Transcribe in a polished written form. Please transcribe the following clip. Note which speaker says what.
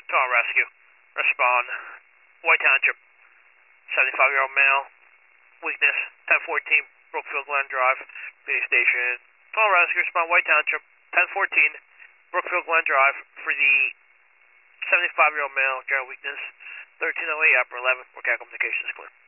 Speaker 1: Call rescue. Respond. White Township. 75-year-old male. Weakness. 1014 Brookfield Glen Drive. Police station. Call rescue. Respond. White Township. 1014 Brookfield Glen Drive for the 75-year-old male. General weakness. 1308 upper 11. Mechanical communications clear.